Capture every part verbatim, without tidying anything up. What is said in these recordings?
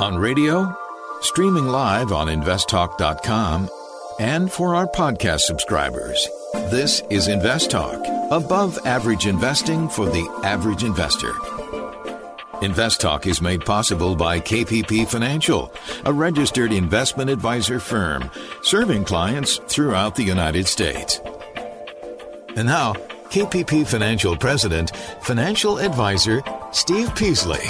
on radio, streaming live on invest talk dot com, and for our podcast subscribers. This is Invest Talk, above average investing for the average investor. Invest Talk is made possible by K P P Financial, a registered investment advisor firm serving clients throughout the United States. And now, K P P Financial President, Financial Advisor, Steve Peasley.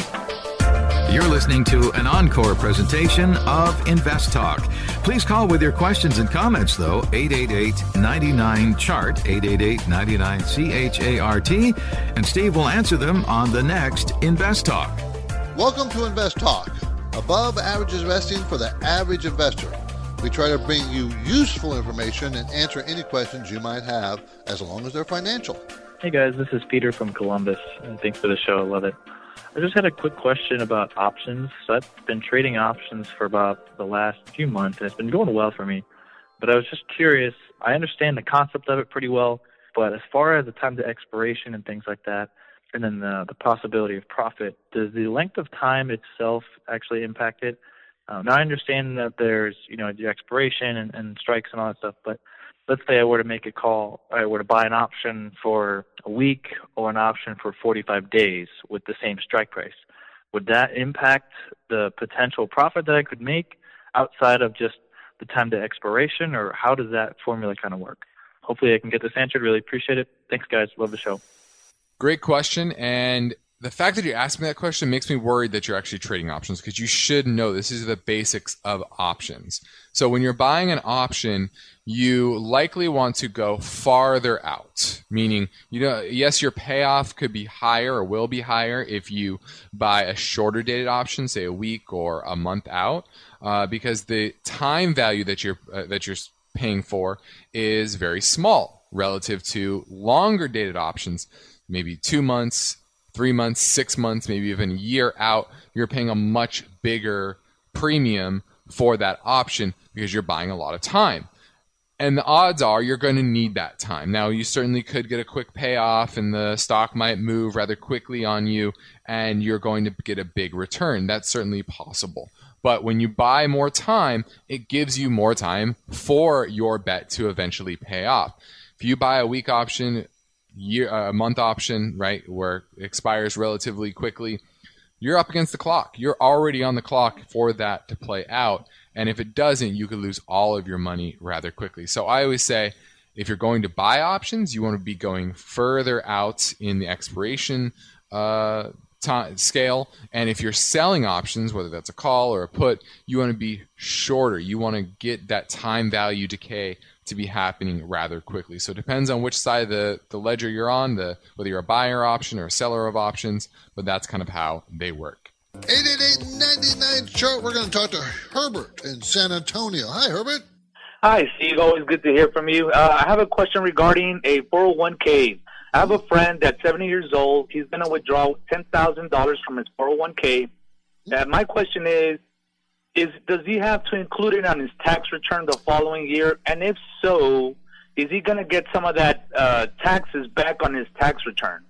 You're listening to an encore presentation of Invest Talk. Please call with your questions and comments, though, eight eight eight, nine nine, C H A R T, eight eight eight, nine nine, C H A R T, and Steve will answer them on the next Invest Talk. Welcome to Invest Talk, above average investing for the average investor. We try to bring you useful information and answer any questions you might have, as long as they're financial. Hey guys, this is Peter from Columbus, and thanks for the show. I love it. I just had a quick question about options. So I've been trading options for about the last few months, and it's been going well for me. But I was just curious. I understand the concept of it pretty well, but as far as the time to expiration and things like that, and then the, the possibility of profit, does the length of time itself actually impact it? Um, now, I understand that there's, you know, the expiration and, and strikes and all that stuff, but let's say I were to make a call, I were to buy an option for a week or an option for forty-five days with the same strike price. Would that impact the potential profit that I could make outside of just the time to expiration, or how does that formula kind of work? Hopefully I can get this answered. Really appreciate it. Thanks, guys. Love the show. Great question. And the fact that you asked me that question makes me worried that you're actually trading options, because you should know this is the basics of options. So when you're buying an option, you likely want to go farther out, meaning, you know, yes, your payoff could be higher or will be higher if you buy a shorter dated option, say a week or a month out, uh, because the time value that you're uh, that you're paying for is very small relative to longer dated options, maybe two months, three months, six months, maybe even a year out. You're paying a much bigger premium for that option because you're buying a lot of time. And the odds are you're going to need that time. Now, you certainly could get a quick payoff and the stock might move rather quickly on you and you're going to get a big return. That's certainly possible. But when you buy more time, it gives you more time for your bet to eventually pay off. If you buy a week option, year, a month option, right, where it expires relatively quickly, you're up against the clock. You're already on the clock for that to play out. And if it doesn't, you could lose all of your money rather quickly. So I always say, if you're going to buy options, you want to be going further out in the expiration uh, time, scale. And if you're selling options, whether that's a call or a put, you want to be shorter. You want to get that time value decay to be happening rather quickly. So it depends on which side of the, the ledger you're on, the whether you're a buyer option or a seller of options, but that's kind of how they work. eight eight eight, nine nine, C H A R T. We're going to talk to Herbert in San Antonio. Hi, Herbert. Hi, Steve. Always good to hear from you. Uh, I have a question regarding a four oh one k. I have a friend that's seventy years old. He's going to withdraw ten thousand dollars from his four oh one k. Uh, my question is, is, does he have to include it on his tax return the following year? And if so, is he going to get some of that uh, taxes back on his tax return?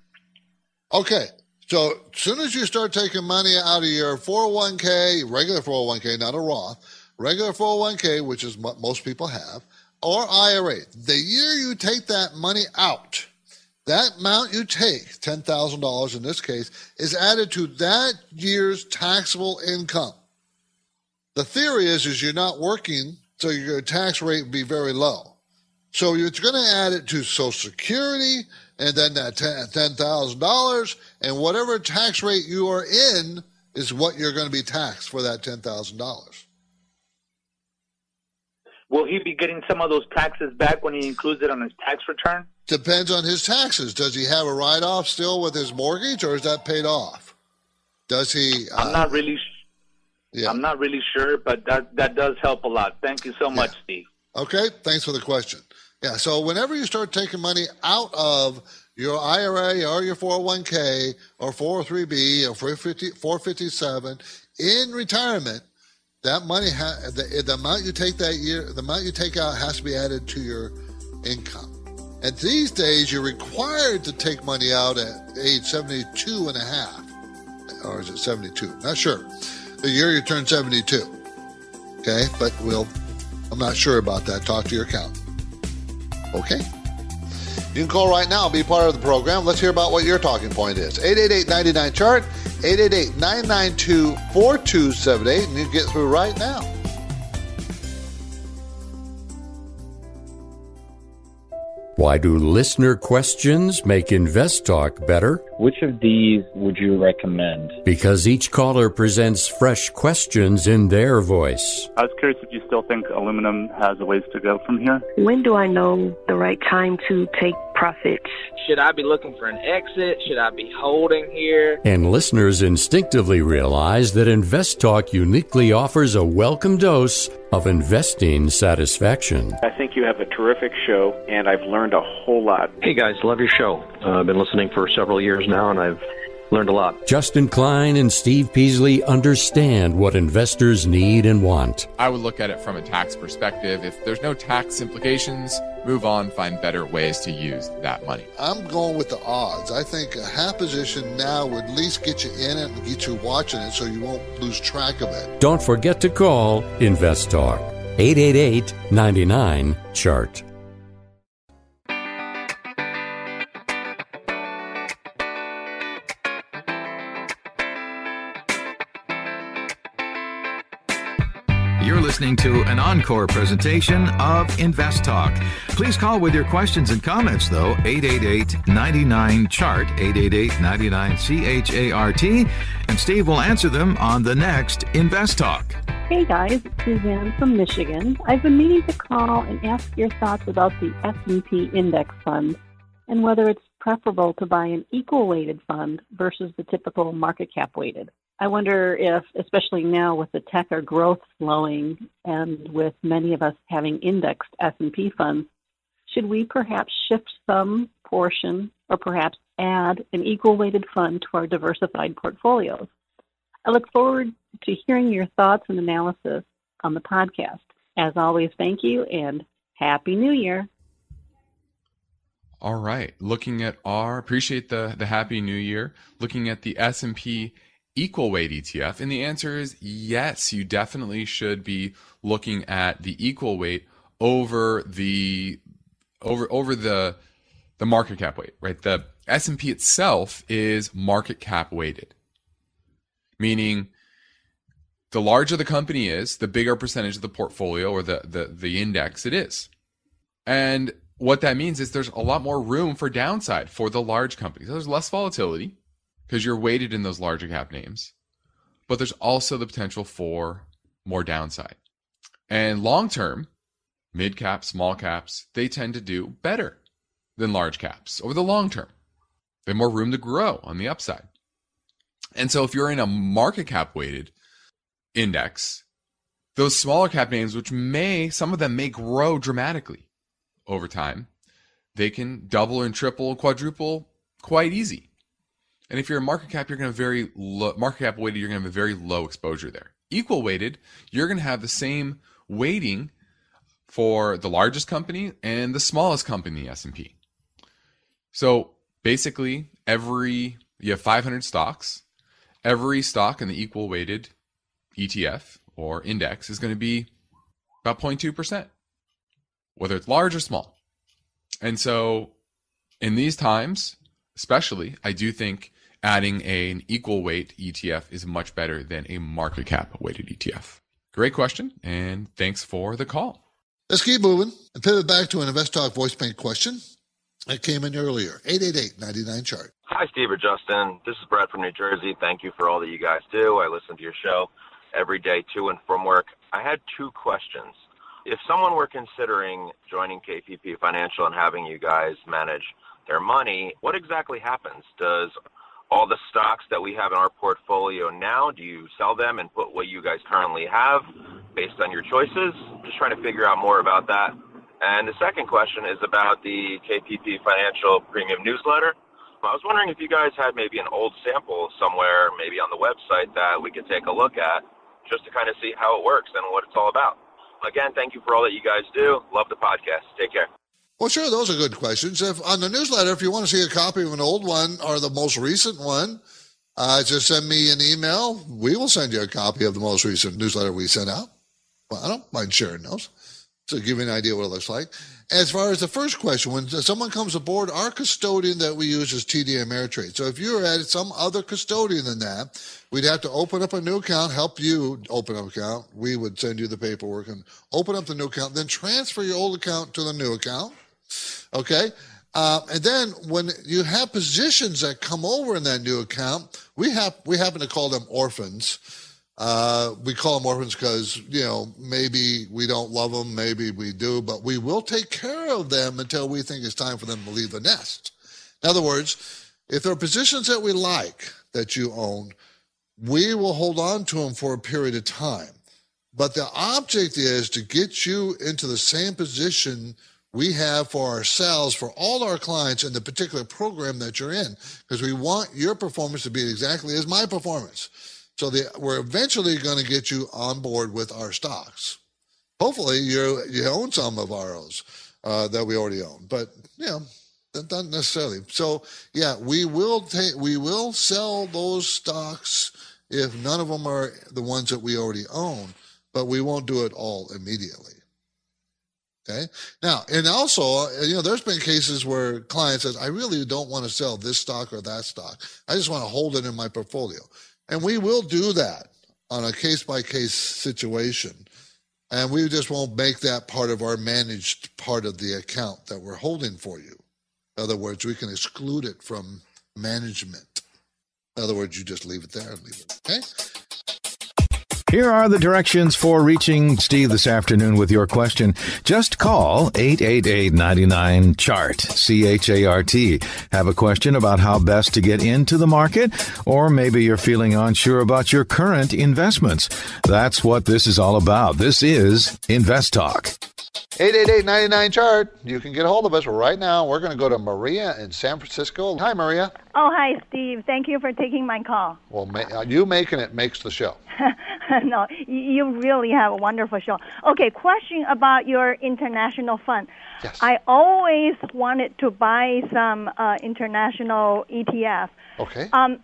Okay. So as soon as you start taking money out of your four oh one k, regular four oh one k, not a Roth, regular four oh one k, which is what most people have, or I R A, the year you take that money out, that amount you take, ten thousand dollars in this case, is added to that year's taxable income. The theory is, is you're not working, so your tax rate would be very low. So you're going to add it to Social Security, and then that ten thousand dollars, and whatever tax rate you are in is what you're going to be taxed for that ten thousand dollars. Will he be getting some of those taxes back when he includes it on his tax return? Depends on his taxes. Does he have a write-off still with his mortgage, or is that paid off? Does he? Uh, I'm not really sure. Yeah. I'm not really sure, but that, that does help a lot. Thank you so much, yeah. Steve. Okay, thanks for the question. Yeah, so whenever you start taking money out of your I R A or your four oh one k or four oh three b or four fifty-seven in retirement, that money, ha- the, the amount you take that year, the amount you take out has to be added to your income. And these days, you're required to take money out at age seventy-two and a half, or is it seventy-two? Not sure. the year you turn seventy-two. Okay, but we'll, I'm not sure about that. Talk to your accountant. Okay. You can call right now and be part of the program. Let's hear about what your talking point is. eight eight eight, nine nine, C H A R T, eight eight eight, nine nine two, four two seven eight, and you get through right now. Why do listener questions make Invest Talk better? Which of these would you recommend? Because each caller presents fresh questions in their voice. I was curious if you still think aluminum has a ways to go from here. When do I know the right time to take profits? Should I be looking for an exit? Should I be holding here? And listeners instinctively realize that Invest Talk uniquely offers a welcome dose of investing satisfaction. I think you have a terrific show, and I've learned a whole lot. Hey guys, love your show. Uh, I've been listening for several years now, and I've learned a lot. Justin Klein and Steve Peasley understand what investors need and want. I would look at it from a tax perspective. If there's no tax implications, move on, find better ways to use that money. I'm going with the odds. I think a half position now would at least get you in it and get you watching it so you won't lose track of it. Don't forget to call Invest Talk, eight eight eight, nine nine, C H A R T. You're listening to an encore presentation of Invest Talk. Please call with your questions and comments, though, eight eight eight, nine nine, C H A R T, eight eight eight, nine nine, C H A R T, and Steve will answer them on the next Invest Talk. Hey guys, it's Suzanne from Michigan. I've been meaning to call and ask your thoughts about the S and P index fund and whether it's preferable to buy an equal-weighted fund versus the typical market cap weighted. I wonder if, especially now with the tech or growth slowing and with many of us having indexed S and P funds, should we perhaps shift some portion or perhaps add an equal-weighted fund to our diversified portfolios? I look forward to hearing your thoughts and analysis on the podcast. As always, thank you and Happy New Year. All right. Looking at our, appreciate the, the Happy New Year. Looking at the S and P equal weight E T F. And the answer is yes, you definitely should be looking at the equal weight over the over over the the market cap weight, right? The S and P itself is market cap weighted. Meaning the larger the company is, the bigger percentage of the portfolio or the the the index it is. And what that means is there's a lot more room for downside for the large companies. There's less volatility because you're weighted in those larger cap names, but there's also the potential for more downside. And long term, mid caps, small caps, they tend to do better than large caps over the long term. They have more room to grow on the upside. And so if you're in a market cap weighted index, those smaller cap names, which may, some of them may grow dramatically over time, they can double and triple, quadruple quite easy. And if you're a market cap, you're going to have very low, market cap weighted, you're going to have a very low exposure there. Equal weighted, you're going to have the same weighting for the largest company and the smallest company in the S and P. So basically, every you have five hundred stocks. Every stock in the equal weighted E T F or index is going to be about zero point two percent, whether it's large or small. And so in these times, especially, I do think adding a, an equal weight E T F is much better than a market cap weighted E T F. Great question, and thanks for the call. Let's keep moving and pivot back to an Invest Talk voice bank question that came in earlier. eight eight eight, nine nine, C H A R T. Hi, Steve or Justin. This is Brad from New Jersey. Thank you for all that you guys do. I listen to your show every day to and from work. I had two questions. If someone were considering joining K P P Financial and having you guys manage their money, what exactly happens? Does all the stocks that we have in our portfolio now, do you sell them and put what you guys currently have based on your choices? Just trying to figure out more about that. And the second question is about the K P P Financial Premium Newsletter. I was wondering if you guys had maybe an old sample somewhere, maybe on the website, that we could take a look at just to kind of see how it works and what it's all about. Again, thank you for all that you guys do. Love the podcast. Take care. Well, sure, those are good questions. If on the newsletter, if you want to see a copy of an old one or the most recent one, Uh, just send me an email. We will send you a copy of the most recent newsletter we sent out. Well, I don't mind sharing those to give you an idea what it looks like. As far as the first question, when someone comes aboard, our custodian that we use is T D Ameritrade. So if you're at some other custodian than that, we'd have to open up a new account, help you open up an account. We would send you the paperwork and open up the new account, then transfer your old account to the new account. Okay? Uh, and then when you have positions that come over in that new account, we have we happen to call them orphans. Uh, we call them orphans because, you know, maybe we don't love them, maybe we do, but we will take care of them until we think it's time for them to leave the nest. In other words, if there are positions that we like that you own, we will hold on to them for a period of time. But the object is to get you into the same position we have for ourselves, for all our clients in the particular program that you're in, because we want your performance to be exactly as my performance. So the, we're eventually going to get you on board with our stocks. Hopefully you you own some of ours uh, that we already own, but you know, not necessarily. So yeah, we will take we will sell those stocks if none of them are the ones that we already own, but we won't do it all immediately. Okay. Now, and also, you know, there's been cases where clients says, I really don't want to sell this stock or that stock. I just want to hold it in my portfolio. And we will do that on a case-by-case situation. And we just won't make that part of our managed part of the account that we're holding for you. In other words, we can exclude it from management. In other words, you just leave it there and leave it. Okay? Here are the directions for reaching Steve this afternoon with your question. Just call eight eight eight, nine nine, C H A R T, C H A R T. Have a question about how best to get into the market, or maybe you're feeling unsure about your current investments. That's what this is all about. This is Invest Talk. eight eight eight, nine nine, C H A R T. You can get a hold of us right now. We're going to go to Maria in San Francisco. Hi, Maria. Oh, hi, Steve. Thank you for taking my call. Well, ma- you making it makes the show. No, you really have a wonderful show. Okay, question about your international fund. Yes. I always wanted to buy some uh, international E T F. Okay. Um,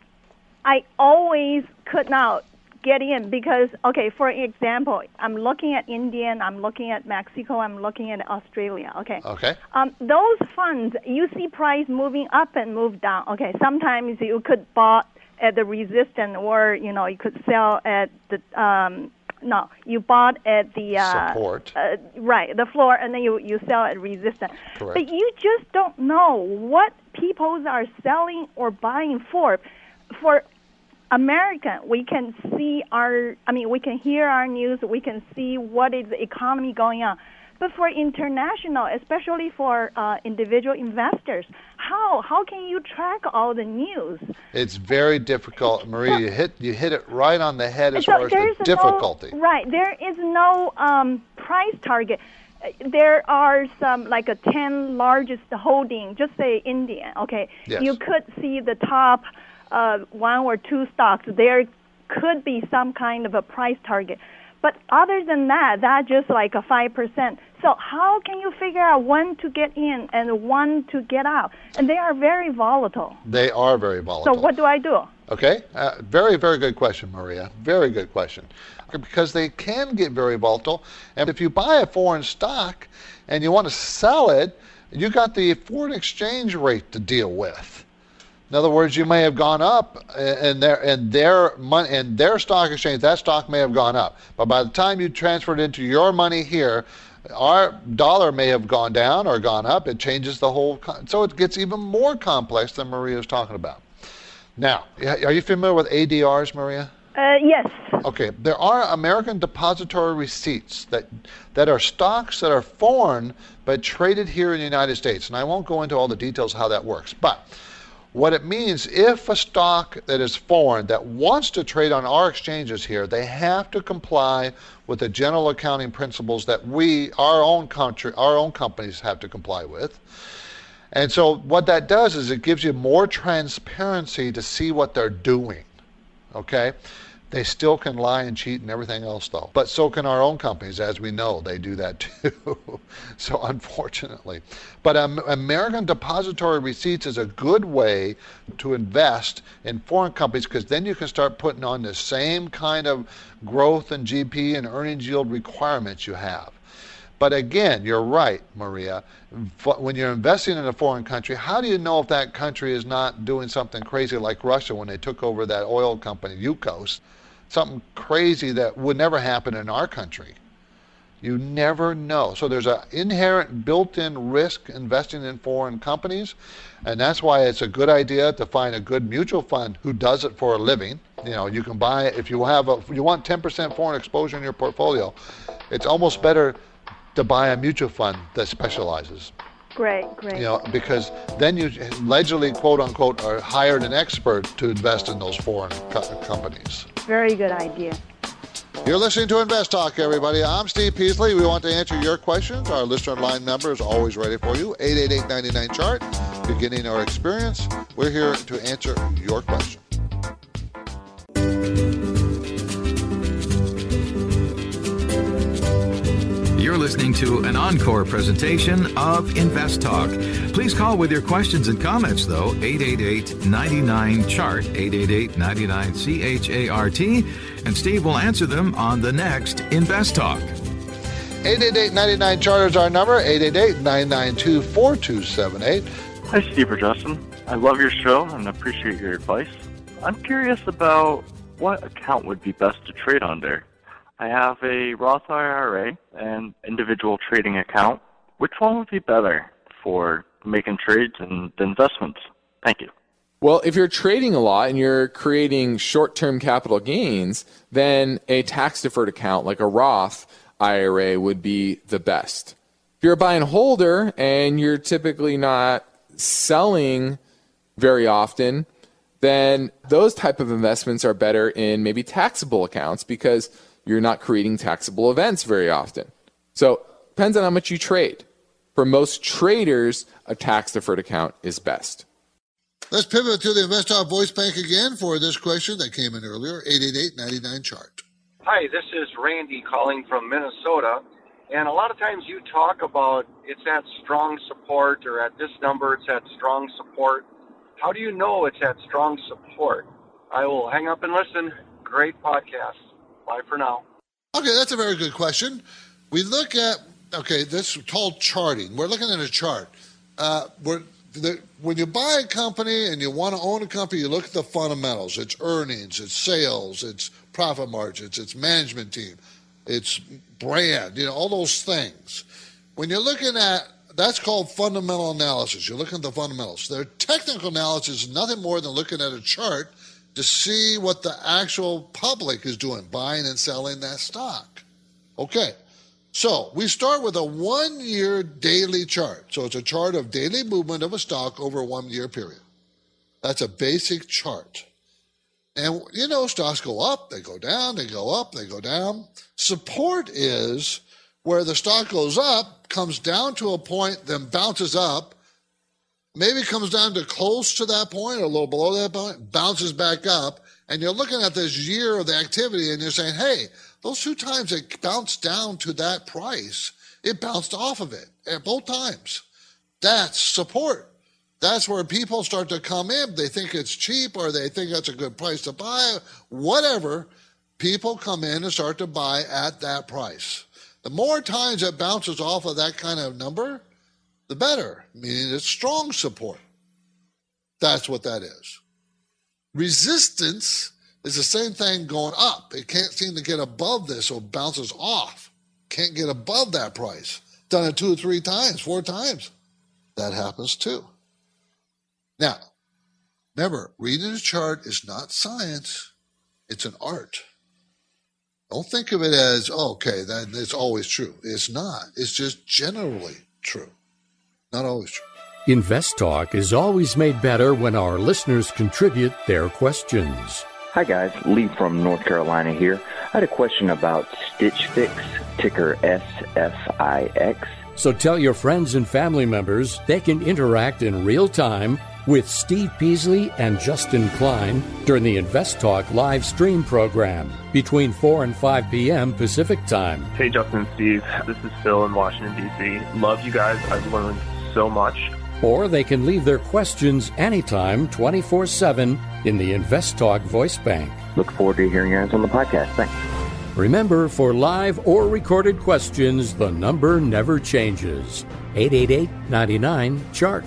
I always could not get in because, okay, for example, I'm looking at India, I'm looking at Mexico, I'm looking at Australia, okay? Okay. Um, those funds, you see price moving up and move down. Okay, sometimes you could buy at the resistance, or, you know, you could sell at the, um, no, you bought at the uh, support. Uh, right, the floor, and then you, you sell at resistance. Correct. But you just don't know what people are selling or buying for. For American, we can see our, I mean, we can hear our news, we can see what is the economy going on. But for international, especially for uh, individual investors, how how can you track all the news? It's very difficult, Maria. You hit you hit it right on the head as so far as the difficulty. No, right, there is no um, price target. There are some like a ten largest holding. Just say India. Okay, yes. You could see the top uh, one or two stocks. There could be some kind of a price target. But other than that, that's just like a five percent. So how can you figure out when to get in and when to get out? And they are very volatile. They are very volatile. So what do I do? Okay. Uh, very, very good question, Maria. Very good question. Because they can get very volatile. And if you buy a foreign stock and you want to sell it, you got the foreign exchange rate to deal with. In other words, you may have gone up in their in their money in their stock exchange. That stock may have gone up, but by the time you transferred into your money here, our dollar may have gone down or gone up. It changes the whole, so it gets even more complex than Maria is talking about. Now, are you familiar with A D Rs, Maria? Uh, yes. Okay, there are American depository receipts that that are stocks that are foreign but traded here in the United States, and I won't go into all the details of how that works, but what it means, if a stock that is foreign that wants to trade on our exchanges here, they have to comply with the general accounting principles that we, our own country, our own companies have to comply with. And so what that does is it gives you more transparency to see what they're doing, okay? They still can lie and cheat and everything else, though. But so can our own companies, as we know. They do that too. So unfortunately. But um, American depository receipts is a good way to invest in foreign companies, because then you can start putting on the same kind of growth and G P and earnings yield requirements you have. But again, you're right, Maria. When you're investing in a foreign country, how do you know if that country is not doing something crazy like Russia when they took over that oil company, Yukos? Something crazy that would never happen in our country. You never know. So there's an inherent built-in risk investing in foreign companies, and that's why it's a good idea to find a good mutual fund who does it for a living. You know, you can buy, if you have a, if you want ten percent foreign exposure in your portfolio, it's almost better to buy a mutual fund that specializes. Great, great. You know, because then you allegedly, quote unquote, are hired an expert to invest in those foreign co- companies. Very good idea. You're listening to Invest Talk, everybody. I'm Steve Peasley. We want to answer your questions. Our listener line number is always ready for you, eight eight eight, nine nine, chart. Beginning our experience, we're here to answer your question. You're listening to an encore presentation of Invest Talk. Please call with your questions and comments, though, eight eight eight, nine nine, chart, eight eight eight, nine nine, C H A R T, and Steve will answer them on the next Invest Talk. eight eight eight, nine nine, chart is our number, eight eight eight, nine nine two, four two seven eight. Hi, Steve or Justin. I love your show and appreciate your advice. I'm curious about what account would be best to trade under. I have a Roth I R A and individual trading account. Which one would be better for making trades and investments? Thank you. Well, if you're trading a lot and you're creating short-term capital gains, then a tax-deferred account like a Roth I R A would be the best. If you're a buy and holder and you're typically not selling very often, then those type of investments are better in maybe taxable accounts, because you're not creating taxable events very often. So depends on how much you trade. For most traders, a tax-deferred account is best. Let's pivot to the InvestTalk voice bank again for this question that came in earlier, eight eight eight, nine nine, chart. Hi, this is Randy calling from Minnesota. And a lot of times you talk about it's at strong support, or at this number it's at strong support. How do you know it's at strong support? I will hang up and listen. Great podcast. Bye for now. Okay, that's a very good question. We look at, okay, this is called charting. We're looking at a chart. Uh, we're, the, when you buy a company and you want to own a company, you look at the fundamentals. It's earnings, it's sales, it's profit margins, it's management team, it's brand, you know, all those things. When you're looking at, that's called fundamental analysis. You're looking at the fundamentals. Their technical analysis is nothing more than looking at a chart to see what the actual public is doing, buying and selling that stock. Okay, so we start with a one-year daily chart. So it's a chart of daily movement of a stock over a one-year period. That's a basic chart. And, you know, stocks go up, they go down, they go up, they go down. Support is where the stock goes up, comes down to a point, then bounces up, maybe comes down to close to that point or a little below that point, bounces back up, and you're looking at this year of the activity and you're saying, hey, those two times it bounced down to that price, it bounced off of it at both times. That's support. That's where people start to come in. They think it's cheap or they think that's a good price to buy. Whatever, people come in and start to buy at that price. The more times it bounces off of that kind of number, the better, meaning it's strong support. That's what that is. Resistance is the same thing going up. It can't seem to get above this, so it bounces off. Can't get above that price. Done it two or three times, four times. That happens too. Now, remember, reading a chart is not science. It's an art. Don't think of it as, oh, okay, that it's always true. It's not. It's just generally true. Not always true. Invest Talk is always made better when our listeners contribute their questions. Hi guys, Lee from North Carolina here. I had a question about Stitch Fix, ticker S F I X. So tell your friends and family members they can interact in real time with Steve Peasley and Justin Klein during the Invest Talk live stream program between four and five p.m. Pacific Time. Hey, Justin and Steve. This is Phil in Washington, D C Love you guys. I've learned so much. Or they can leave their questions anytime, twenty-four seven, in the Invest Talk voice bank. Look forward to hearing yours on the podcast. Thanks. Remember, for live or recorded questions, the number never changes. eight eight eight, nine nine, C H A R T.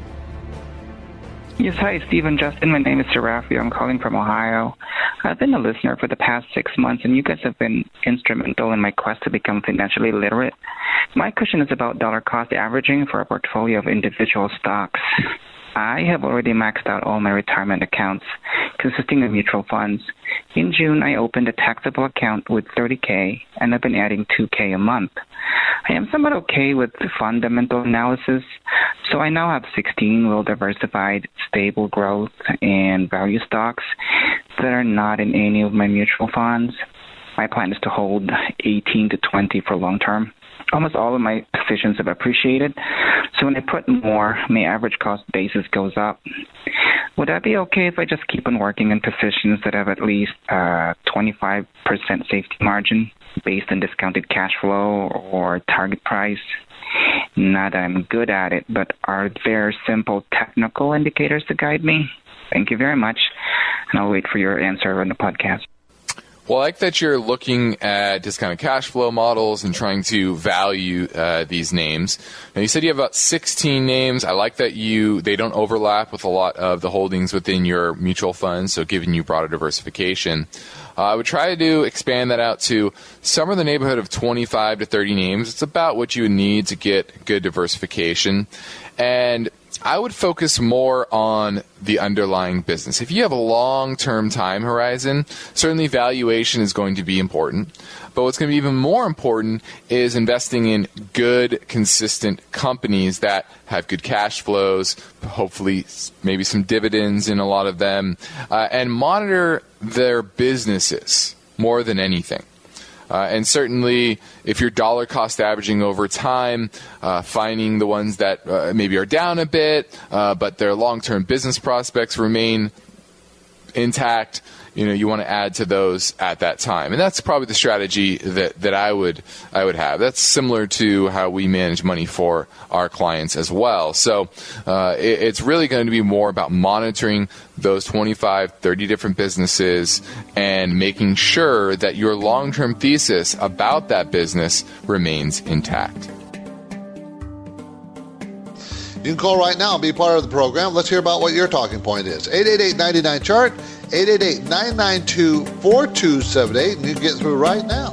Yes, hi, Steve and Justin. My name is Serafi. I'm calling from Ohio. I've been a listener for the past six months, and you guys have been instrumental in my quest to become financially literate. My question is about dollar cost averaging for a portfolio of individual stocks. I have already maxed out all my retirement accounts, consisting of mutual funds. In June, I opened a taxable account with thirty thousand, and I've been adding two thousand a month. I am somewhat okay with the fundamental analysis, so I now have sixteen well-diversified, stable growth and value stocks that are not in any of my mutual funds. My plan is to hold eighteen to twenty for long term. Almost all of my positions have appreciated, so when I put more, my average cost basis goes up. Would that be okay if I just keep on working in positions that have at least uh, twenty-five percent safety margin based on discounted cash flow or target price? Not that I'm good at it, but are there simple technical indicators to guide me? Thank you very much, and I'll wait for your answer on the podcast. Well, I like that you're looking at discounted cash flow models and trying to value uh, these names. Now, you said you have about sixteen names. I like that you they don't overlap with a lot of the holdings within your mutual funds, so giving you broader diversification. Uh, I would try to expand that out to somewhere in the neighborhood of twenty-five to thirty names. It's about what you would need to get good diversification. And I would focus more on the underlying business. If you have a long-term time horizon, certainly valuation is going to be important. But what's going to be even more important is investing in good, consistent companies that have good cash flows, hopefully maybe some dividends in a lot of them, uh, and monitor their businesses more than anything. Uh, and certainly, if you're dollar cost averaging over time, uh, finding the ones that uh, maybe are down a bit, uh, but their long-term business prospects remain intact, you know, you want to add to those at that time. And that's probably the strategy that, that I would I would have. That's similar to how we manage money for our clients as well. So uh, it, it's really going to be more about monitoring those twenty-five, thirty different businesses and making sure that your long-term thesis about that business remains intact. You can call right now and be part of the program. Let's hear about what your talking point is. eight eight eight, nine nine, C H A R T, eight eight eight, nine nine two, four two seven eight, and you can get through right now.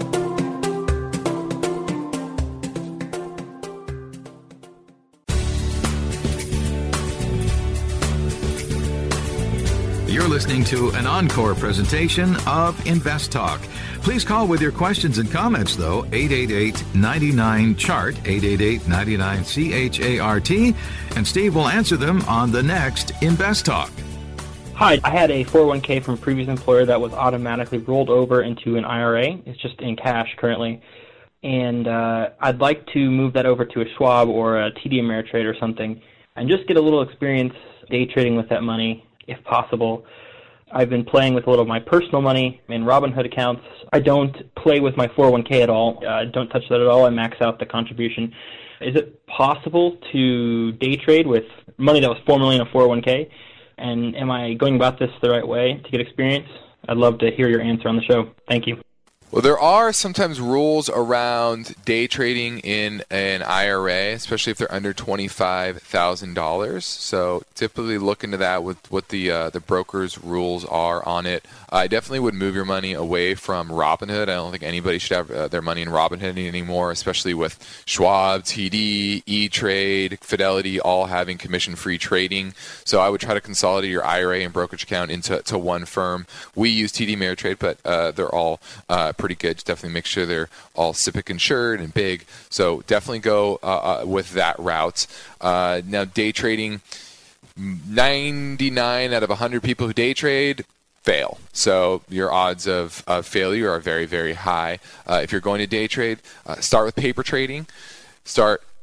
You're listening to an encore presentation of Invest Talk. Please call with your questions and comments, though, eight eight eight, nine nine, C H A R T, eight eight eight, nine nine, C H A R T, and Steve will answer them on the next Invest Talk. Hi, I had a four oh one k from a previous employer that was automatically rolled over into an I R A. It's just in cash currently. And uh, I'd like to move that over to a Schwab or a T D Ameritrade or something and just get a little experience day trading with that money, if possible. I've been playing with a little of my personal money in Robinhood accounts. I don't play with my four oh one k at all. I uh, don't touch that at all. I max out the contribution. Is it possible to day trade with money that was formerly in a four oh one k? And am I going about this the right way to get experience? I'd love to hear your answer on the show. Thank you. Well, there are sometimes rules around day trading in an I R A, especially if they're under twenty-five thousand dollars. So typically look into that with what the uh, the broker's rules are on it. I definitely would move your money away from Robinhood. I don't think anybody should have uh, their money in Robinhood anymore, especially with Schwab, T D, E-Trade, Fidelity all having commission-free trading. So I would try to consolidate your I R A and brokerage account into to one firm. We use T D Ameritrade, but uh, they're all uh, pretty good. Just definitely make sure they're all S I P C insured and big. So definitely go uh, uh, with that route. Uh, now, day trading, ninety-nine out of one hundred people who day trade fail. So your odds of, of failure are very, very high. Uh, if you're going to day trade, uh, start with paper trading. Start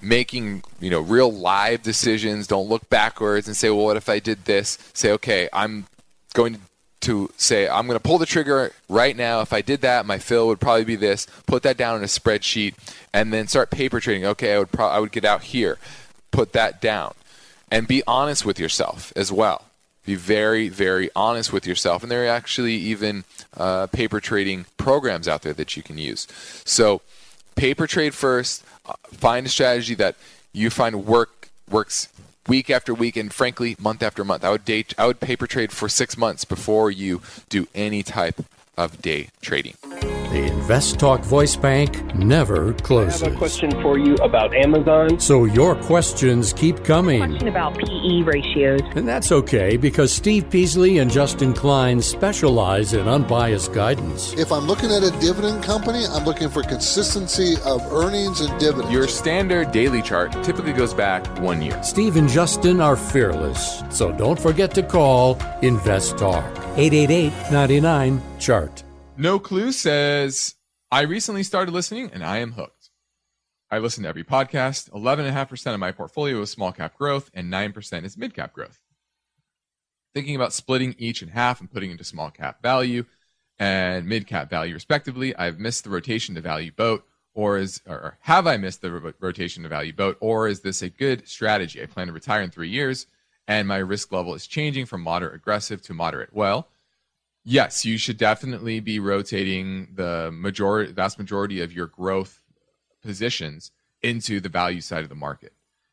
making, you know, real live decisions. Don't look backwards and say, well, what if I did this? Say, okay, I'm going to say, I'm going to pull the trigger right now. If I did that, my fill would probably be this. Put that down in a spreadsheet and then start paper trading. Okay, I would pro- I would get out here. Put that down. And be honest with yourself as well. Be very, very honest with yourself. And there are actually even uh, paper trading programs out there that you can use. So paper trade first. Uh, find a strategy that you find work works week after week and, frankly, month after month. I would day, I would paper trade for six months before you do any type of day trading. The Invest Talk Voice Bank never closes. I have a question for you about Amazon. So your questions keep coming. Question about P E ratios. And that's okay, because Steve Peasley and Justin Klein specialize in unbiased guidance. If I'm looking at a dividend company, I'm looking for consistency of earnings and dividends. Your standard daily chart typically goes back one year. Steve and Justin are fearless, so don't forget to call Invest Talk. eight eight eight, nine nine, chart. No Clue says, I recently started listening and I am hooked. I listen to every podcast. eleven point five percent of my portfolio is small cap growth and nine percent is mid cap growth. Thinking about splitting each in half and putting into small cap value and mid cap value respectively. I've missed the rotation to value boat, or is or have I missed the ro- rotation to value boat, or is this a good strategy? I plan to retire in three years and my risk level is changing from moderate aggressive to moderate. Well, yes, you should definitely be rotating the majority, vast majority of your growth positions into the value side of the market.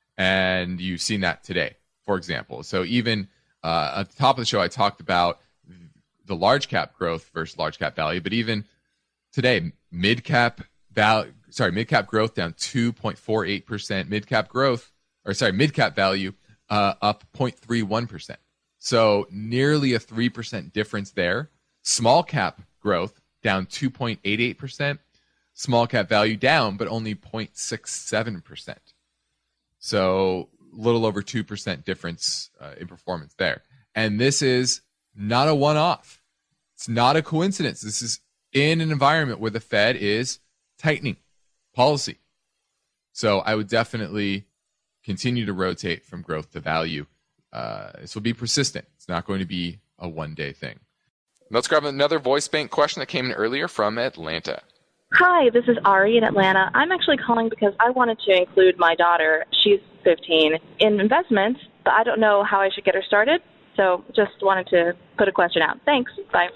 And you've seen that today, for example. So even uh, at the top of the show, I talked about the large cap growth versus large cap value. But even today, mid cap value, sorry, mid cap growth down two point four eight percent, mid cap growth, or sorry, mid cap value uh, up zero point three one percent. So nearly a three percent difference there. Small cap growth down two point eight eight percent. Small cap value down, but only zero point six seven percent. So a little over two percent difference uh, in performance there. And this is not a one-off. It's not a coincidence. This is in an environment where the Fed is tightening policy. So I would definitely continue to rotate from growth to value. Uh, this will be persistent. It's not going to be a one-day thing. Let's grab another voice bank question that came in earlier from Atlanta. Hi, this is Ari in Atlanta. I'm actually calling because I wanted to include my daughter, she's fifteen, in investments, but I don't know how I should get her started. So just wanted to put a question out. Thanks. Bye.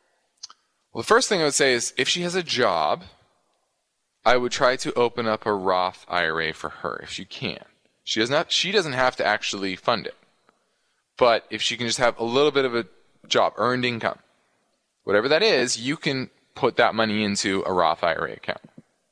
Well, the first thing I would say is if she has a job, I would try to open up a Roth I R A for her if you can. She does not. She doesn't have to actually fund it. But if she can just have a little bit of a job, earned income, whatever that is, you can put that money into a Roth I R A account.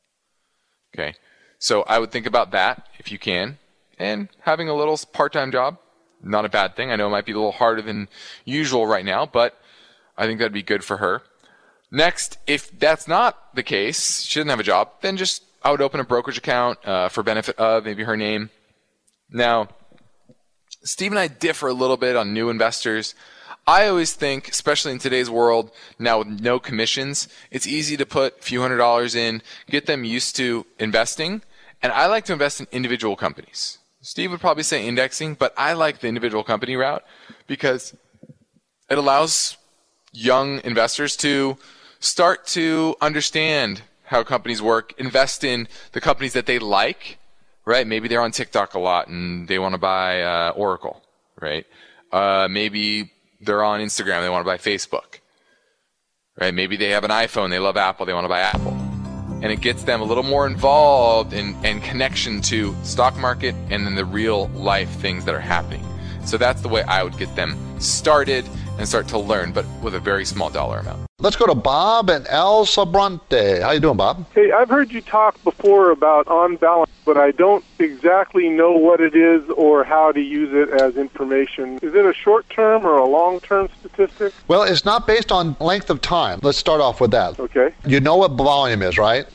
Okay, so I would think about that if you can. And having a little part-time job, not a bad thing. I know it might be a little harder than usual right now, but I think that'd be good for her. Next, if that's not the case, she doesn't have a job, then just I would open a brokerage account uh, for benefit of maybe her name. Now, Steve and I differ a little bit on new investors. I always think, especially in today's world, now with no commissions, it's easy to put a few hundred dollars in, get them used to investing, and I like to invest in individual companies. Steve would probably say indexing, but I like the individual company route because it allows young investors to start to understand how companies work, invest in the companies that they like, right? Maybe they're on TikTok a lot and they want to buy uh, Oracle, right? Uh, maybe they're on Instagram, they want to buy Facebook, right? Maybe they have an iPhone, they love Apple, they want to buy Apple. And it gets them a little more involved in, in connection to stock market and then the real life things that are happening. So that's the way I would get them started and start to learn, but with a very small dollar amount. Let's go to Bob and El Sobrante. How you doing, Bob? Hey, I've heard you talk before about on balance, but I don't exactly know what it is or how to use it as information. Is it a short-term or a long-term statistic? Well, it's not based on length of time. Let's start off with that. Okay. You know what volume is, right? Sure.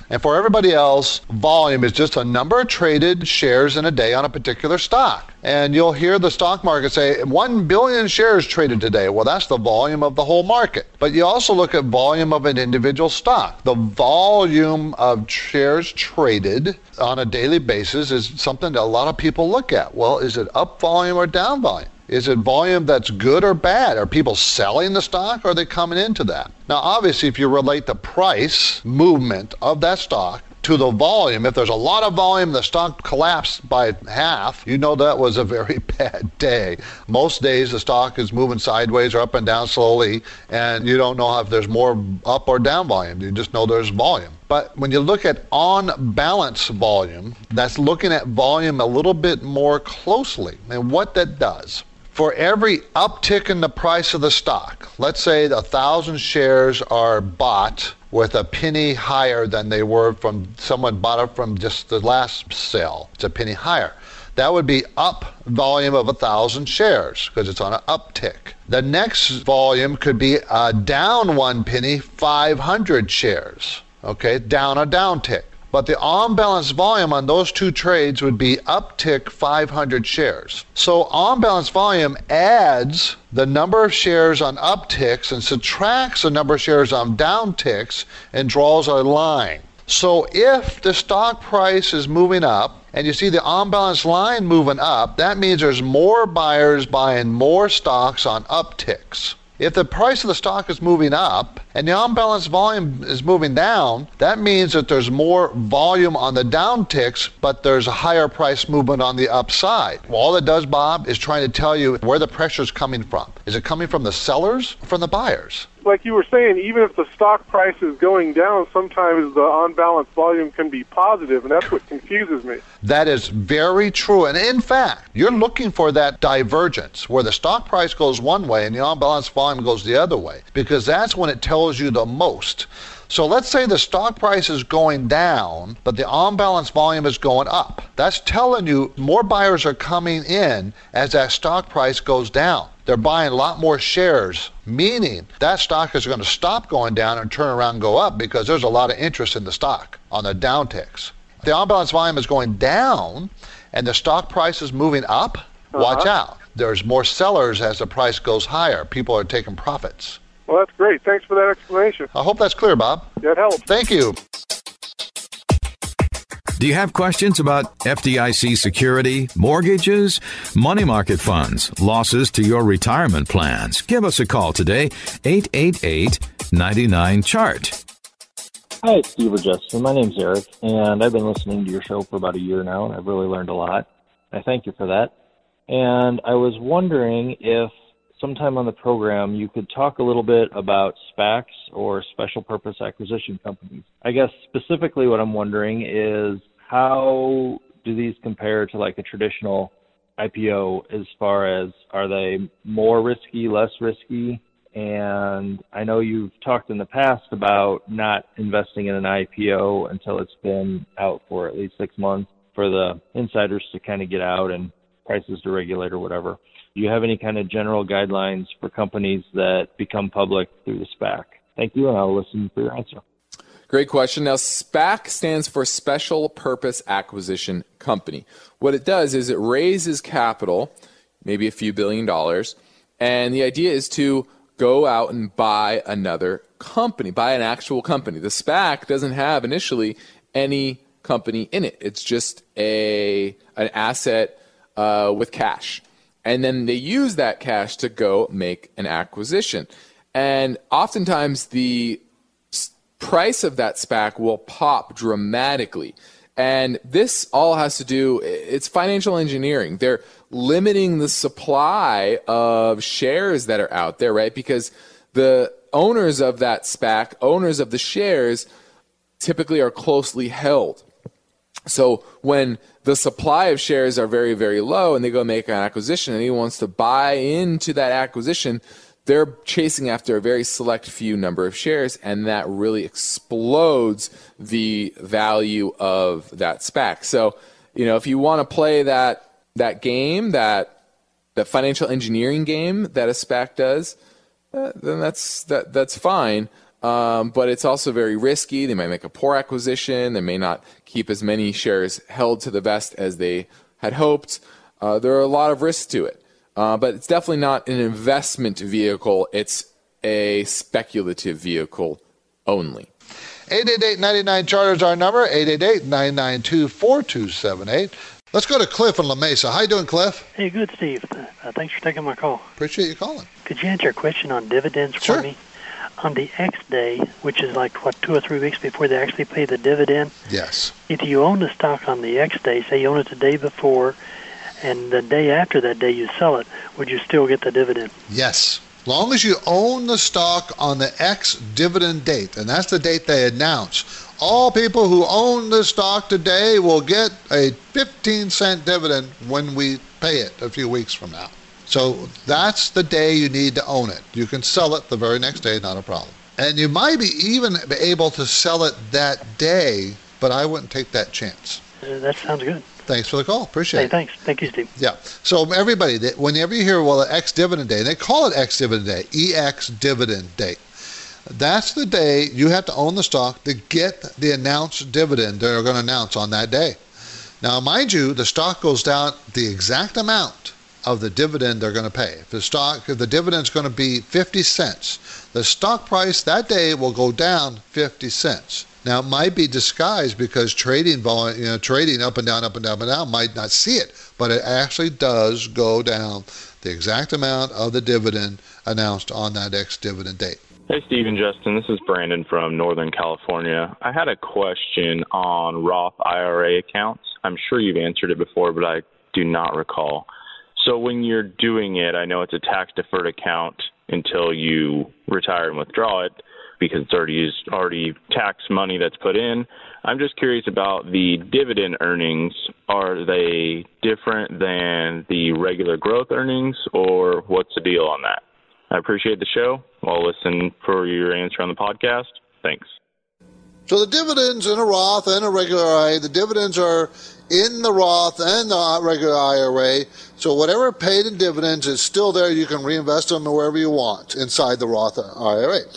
And for everybody else, volume is just a number of traded shares in a day on a particular stock. And you'll hear the stock market say one billion shares traded today. Well, that's the volume of the whole market. But you also look at volume of an individual stock. The volume of shares traded on a daily basis is something that a lot of people look at. Well, is it up volume or down volume? Is it volume that's good or bad? Are people selling the stock or are they coming into that? Now, obviously, if you relate the price movement of that stock to the volume, if there's a lot of volume, the stock collapsed by half, you know that was a very bad day. Most days the stock is moving sideways or up and down slowly, and you don't know if there's more up or down volume. You just know there's volume. But when you look at on-balance volume, that's looking at volume a little bit more closely and what that does. For every uptick in the price of the stock, let's say a thousand shares are bought with a penny higher than they were from someone bought it from just the last sale. It's a penny higher. That would be up volume of a thousand shares because it's on an uptick. The next volume could be a down one penny, five hundred shares. Okay, down a downtick. But the on-balance volume on those two trades would be uptick five hundred shares. So on-balance volume adds the number of shares on upticks and subtracts the number of shares on downticks and draws a line. So if the stock price is moving up and you see the on-balance line moving up, that means there's more buyers buying more stocks on upticks. If the price of the stock is moving up and the on-balance volume is moving down, that means that there's more volume on the downticks, but there's a higher price movement on the upside. Well, all it does, Bob, is trying to tell you where the pressure is coming from. Is it coming from the sellers or from the buyers? Like you were saying, even if the stock price is going down, sometimes the on-balance volume can be positive, and that's what confuses me. That is very true. And in fact, you're looking for that divergence where the stock price goes one way and the on-balance volume goes the other way, because that's when it tells you the most. So let's say the stock price is going down, but the on-balance volume is going up. That's telling you more buyers are coming in as that stock price goes down. They're buying a lot more shares, meaning that stock is going to stop going down and turn around and go up because there's a lot of interest in the stock on the downticks. If the on-balance volume is going down and the stock price is moving up, uh-huh. watch out. There's more sellers as the price goes higher. People are taking profits. Well, that's great. Thanks for that explanation. I hope that's clear, Bob. That helps. Thank you. Do you have questions about F D I C security, mortgages, money market funds, losses to your retirement plans? Give us a call today, eight eight eight, nine nine, C H A R T. Hi, Steve or Justin. My name's Eric, and I've been listening to your show for about a year now, and I've really learned a lot. I thank you for that. And I was wondering if sometime on the program you could talk a little bit about SPACs or special purpose acquisition companies. I guess specifically what I'm wondering is how do these compare to like a traditional I P O as far as are they more risky, less risky? And I know you've talked in the past about not investing in an I P O until it's been out for at least six months for the insiders to kind of get out and prices to regulate or whatever. Do you have any kind of general guidelines for companies that become public through the SPAC? Thank you, and I'll listen for your answer. Great question. Now, SPAC stands for Special Purpose Acquisition Company. What it does is it raises capital, maybe a few billion dollars, and the idea is to go out and buy another company, buy an actual company. The SPAC doesn't have initially any company in it. It's just a an asset uh, with cash. And then they use that cash to go make an acquisition. And oftentimes the price of that SPAC will pop dramatically. And this all has to do, it's financial engineering. They're limiting the supply of shares that are out there, right? Because the owners of that SPAC, owners of the shares, typically are closely held. So when the supply of shares are very, very low and they go make an acquisition and he wants to buy into that acquisition, they're chasing after a very select few number of shares, and that really explodes the value of that SPAC. So, you know, if you want to play that that game, that that financial engineering game that a SPAC does, uh, then that's that that's fine. Um, but it's also very risky. They might make a poor acquisition. They may not keep as many shares held to the vest as they had hoped. Uh, there are a lot of risks to it. Uh, but it's definitely not an investment vehicle. It's a speculative vehicle only. eight eight eight, nine nine, charter is our number, eight eight eight, nine nine two, four two seven eight. Let's go to Cliff in La Mesa. How you doing, Cliff? Hey, good, Steve. Uh, thanks for taking my call. Appreciate you calling. Could you answer a question on dividends sure. for me? On the X day, which is like, what, two or three weeks before they actually pay the dividend? Yes. If you own the stock on the X day, say you own it the day before, and the day after that day you sell it, would you still get the dividend? Yes. As long as you own the stock on the X dividend date, and that's the date they announce, all people who own the stock today will get a fifteen cent dividend when we pay it a few weeks from now. So that's the day you need to own it. You can sell it the very next day, not a problem. And you might be even be able to sell it that day, but I wouldn't take that chance. Uh, that sounds good. Thanks for the call. Appreciate hey, it. Thanks. Thank you, Steve. Yeah. So everybody, whenever you hear, well, ex-dividend day, and they call it ex-dividend day, E X dividend day. That's the day you have to own the stock to get the announced dividend they're going to announce on that day. Now, mind you, the stock goes down the exact amount of the dividend they're going to pay. If the stock, if the dividend's going to be fifty cents, the stock price that day will go down fifty cents. Now, it might be disguised because trading volume, you know, trading up and down, up and down, up and down might not see it, but it actually does go down the exact amount of the dividend announced on that ex-dividend date. Hey, Steve and Justin. This is Brandon from Northern California. I had a question on Roth I R A accounts. I'm sure you've answered it before, but I do not recall. So when you're doing it, I know it's a tax-deferred account until you retire and withdraw it because it's already already tax money that's put in. I'm just curious about the dividend earnings. Are they different than the regular growth earnings, or what's the deal on that? I appreciate the show. I'll listen for your answer on the podcast. Thanks. So the dividends in a Roth and a regular I R A, the dividends are in the Roth and the regular I R A. So whatever paid in dividends is still there. You can reinvest them wherever you want inside the Roth I R A.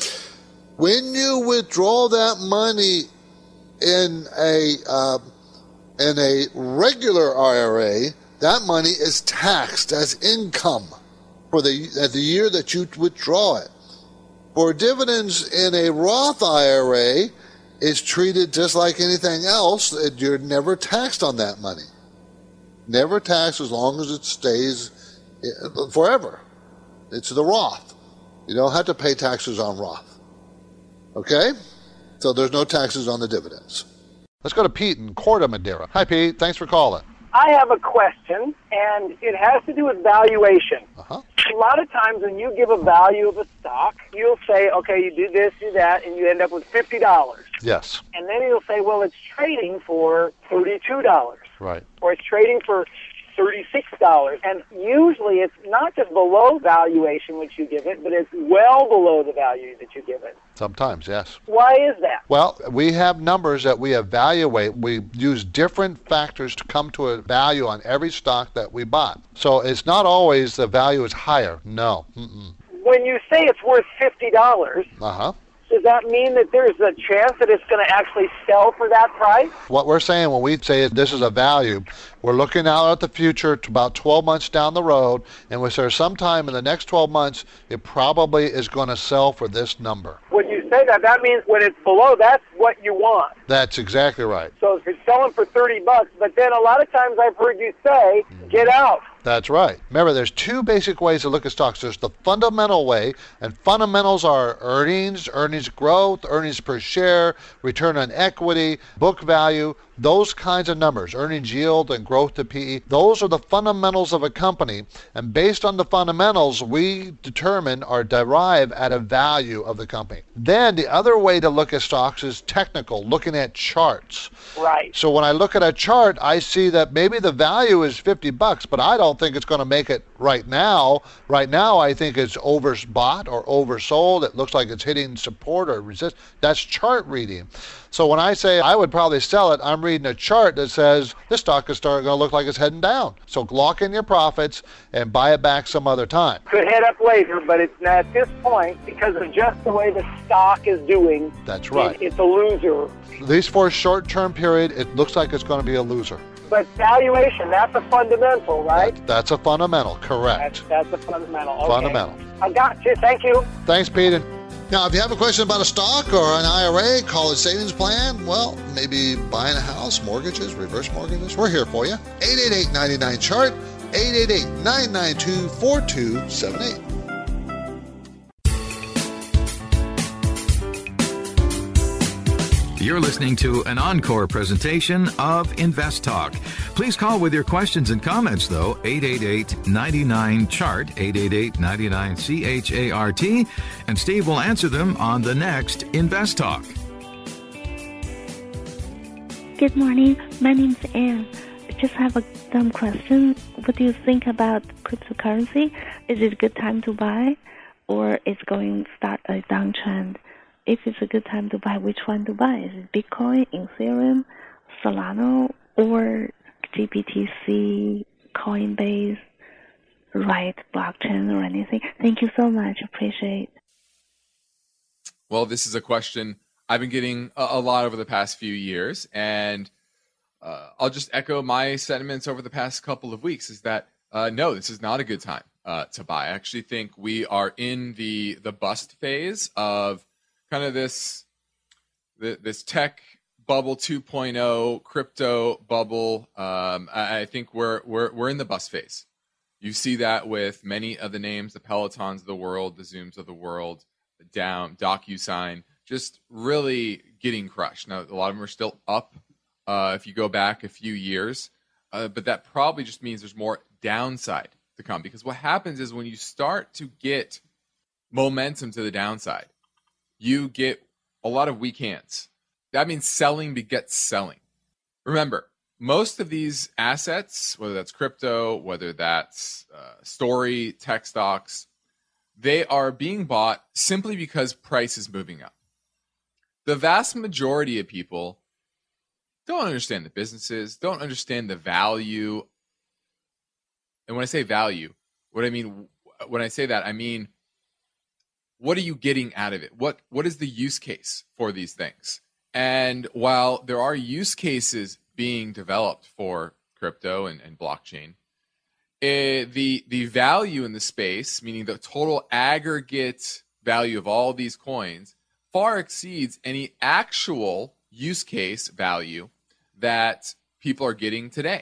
When you withdraw that money in a uh, in a regular I R A, that money is taxed as income for the at the year that you withdraw it. For dividends in a Roth I R A, it's treated just like anything else. You're never taxed on that money. Never taxed as long as it stays forever. It's the Roth. You don't have to pay taxes on Roth. Okay? So there's no taxes on the dividends. Let's go to Pete in Corda, Madera. Hi, Pete. Thanks for calling. I have a question, and it has to do with valuation. Uh-huh. A lot of times when you give a value of a stock, you'll say, okay, you do this, do that, and you end up with fifty dollars. Yes. And then you'll say, well, it's trading for thirty-two dollars. Right. Or it's trading for thirty-six dollars. And usually it's not just below valuation which you give it, but it's well below the value that you give it. Sometimes, yes. Why is that? Well, we have numbers that we evaluate. We use different factors to come to a value on every stock that we bought. So it's not always the value is higher. No. Mm-mm. When you say it's worth fifty dollars, uh-huh. does that mean that there's a chance that it's going to actually sell for that price? What we're saying when we say this is a value, we're looking out at the future to about twelve months down the road, and we say sometime in the next twelve months, it probably is going to sell for this number. When you say that, that means when it's below, that's what you want. That's exactly right. So if it's selling for thirty bucks, but then a lot of times I've heard you say, get out. That's right. Remember, there's two basic ways to look at stocks. There's the fundamental way, and fundamentals are earnings, earnings growth, earnings per share, return on equity, book value, those kinds of numbers, earnings yield and growth to P E. Those are the fundamentals of a company, and based on the fundamentals, we determine or derive at a value of the company. Then the other way to look at stocks is technical, looking at charts. Right. So when I look at a chart, I see that maybe the value is fifty bucks, but I don't think it's going to make it Right now, right now, I think it's overbought or oversold. It looks like it's hitting support or resist. That's chart reading. So when I say I would probably sell it, I'm reading a chart that says this stock is starting to look like it's heading down. So lock in your profits and buy it back some other time. Could head up later, but it's not at this point because of just the way the stock is doing. That's right. It, it's a loser. At least for a short-term period, it looks like it's going to be a loser. But valuation, that's a fundamental, right? That, that's a fundamental, correct. That's, that's a fundamental. Okay. Fundamental. I got you. Thank you. Thanks, Pete. Now, if you have a question about a stock or an I R A, college savings plan, well, maybe buying a house, mortgages, reverse mortgages, we're here for you. eight eight eight, nine nine, C H A R T, eight eight eight, nine nine two, four two seven eight. You're listening to an encore presentation of Invest Talk. Please call with your questions and comments, though, eight eight eight, nine nine, C H A R T, eight eight eight, nine nine, C H A R T, and Steve will answer them on the next Invest Talk. Good morning. My name's Anne. I just have a dumb question. What do you think about cryptocurrency? Is it a good time to buy, or is going to start a downtrend? If it's a good time to buy, which one to buy? Is it Bitcoin, Ethereum, Solana, or G B T C, Coinbase, Right blockchain, or anything? Thank you so much. Appreciate it. Well, this is a question I've been getting a, a lot over the past few years, and uh, I'll just echo my sentiments over the past couple of weeks, is that uh, no, this is not a good time uh, to buy. I actually think we are in the, the bust phase of kind of this this tech bubble two point oh, crypto bubble. Um, I think we're we're we're in the bust phase. You see that with many of the names, the Pelotons of the world, the Zooms of the world, the Down, DocuSign, just really getting crushed. Now, a lot of them are still up uh, if you go back a few years, uh, but that probably just means there's more downside to come, because what happens is when you start to get momentum to the downside, you get a lot of weak hands. That means selling begets selling. Remember, most of these assets, whether that's crypto, whether that's uh, story, tech stocks, they are being bought simply because price is moving up. The vast majority of people don't understand the businesses, don't understand the value. And when I say value, what I mean, when I say that, I mean, what are you getting out of it? What What is the use case for these things? And while there are use cases being developed for crypto and, and blockchain, it, the the value in the space, meaning the total aggregate value of all these coins, far exceeds any actual use case value that people are getting today,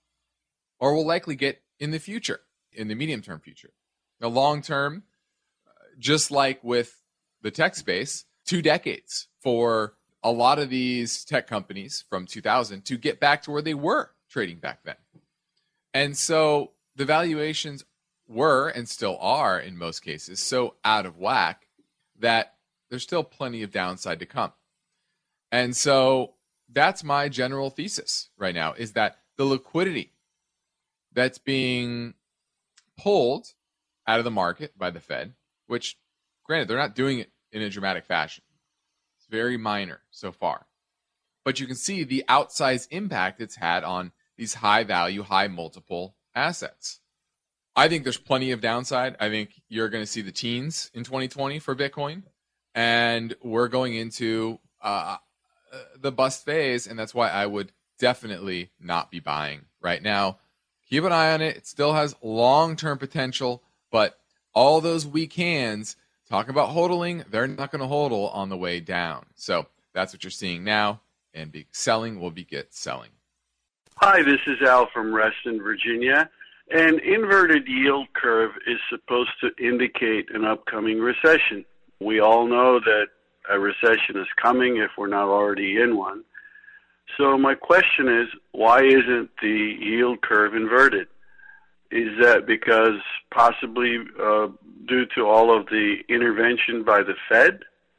or will likely get in the future, in the medium-term future. Now, long-term, just like with the tech space, two decades for a lot of these tech companies from two thousand to get back to where they were trading back then. And so the valuations were, and still are in most cases, so out of whack that there's still plenty of downside to come. And so that's my general thesis right now, is that the liquidity that's being pulled out of the market by the Fed, which, granted, they're not doing it in a dramatic fashion. It's very minor so far. But you can see the outsized impact it's had on these high-value, high-multiple assets. I think there's plenty of downside. I think you're going to see the teens in twenty twenty for Bitcoin. And we're going into uh, the bust phase, and that's why I would definitely not be buying right now. Keep an eye on it. It still has long-term potential, but all those weak hands talking about hodling, they're not going to hodl on the way down. So that's what you're seeing now, and be selling will beget selling. Hi, this is Al from Reston, Virginia. An inverted yield curve is supposed to indicate an upcoming recession. We all know that a recession is coming if we're not already in one. So my question is, why isn't the yield curve inverted? Is that because possibly uh, due to all of the intervention by the Fed?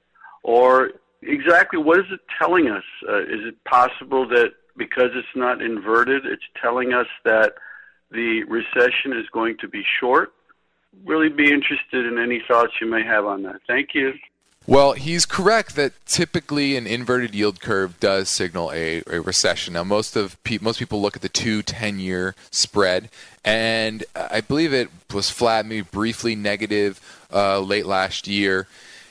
Or exactly what is it telling us? Uh, is it possible that because it's not inverted, it's telling us that the recession is going to be short? Really be interested in any thoughts you may have on that. Thank you. Well, he's correct that typically an inverted yield curve does signal a, a recession. Now, most of pe- most people look at the two ten-year spread, and I believe it was flat, maybe briefly negative uh, late last year.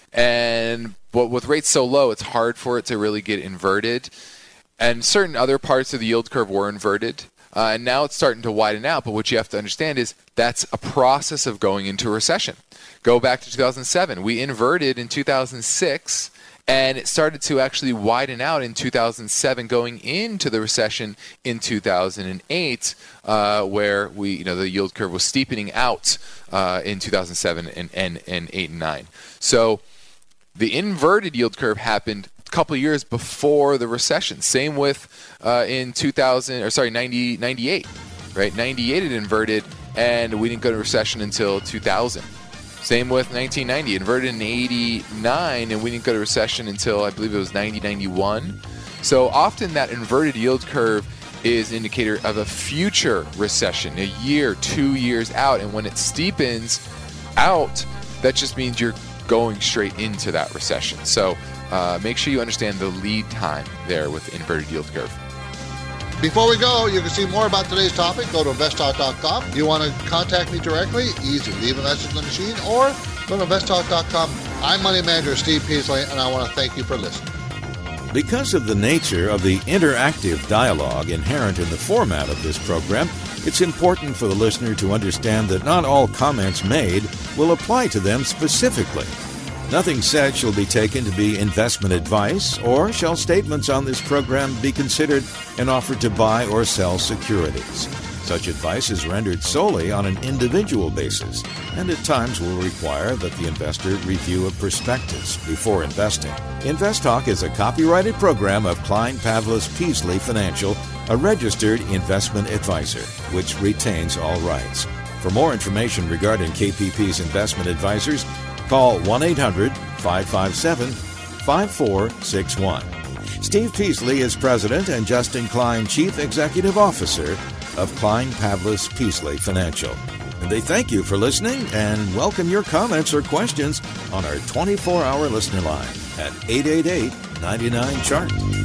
And but with rates so low, it's hard for it to really get inverted. And certain other parts of the yield curve were inverted. Uh, and now it's starting to widen out. But what you have to understand is that's a process of going into a recession. Go back to two thousand seven. We inverted in two thousand six, and it started to actually widen out in two thousand seven, going into the recession in two thousand eight, uh, where we, you know, the yield curve was steepening out uh, in two thousand seven and, and, and eight and nine. So the inverted yield curve happened a couple of years before the recession. Same with uh, in two thousand, or sorry, ninety, ninety-eight, right? ninety-eight it inverted, and we didn't go to recession until two thousand. Same with nineteen ninety, inverted in eighty-nine, and we didn't go to recession until I believe it was ninety, ninety-one. So often that inverted yield curve is an indicator of a future recession, a year, two years out, and when it steepens out, that just means you're going straight into that recession. So uh, make sure you understand the lead time there with inverted yield curve. Before we go, you can see more about today's topic. Go to invest talk dot com. You want to contact me directly? Easy. Leave a message on the machine or go to invest talk dot com. I'm Money Manager Steve Peasley, and I want to thank you for listening. Because of the nature of the interactive dialogue inherent in the format of this program, it's important for the listener to understand that not all comments made will apply to them specifically. Nothing said shall be taken to be investment advice, or shall statements on this program be considered an offer to buy or sell securities. Such advice is rendered solely on an individual basis, and at times will require that the investor review a prospectus before investing. InvestTalk is a copyrighted program of Klein Pavlis Peasley Financial, a registered investment advisor, which retains all rights. For more information regarding K P P's investment advisors, call one eight hundred, five five seven, five four six one. Steve Peasley is President and Justin Klein Chief Executive Officer of Klein Pavlis Peasley Financial. And they thank you for listening and welcome your comments or questions on our twenty-four hour listener line at eight eight eight, nine nine, C H A R T.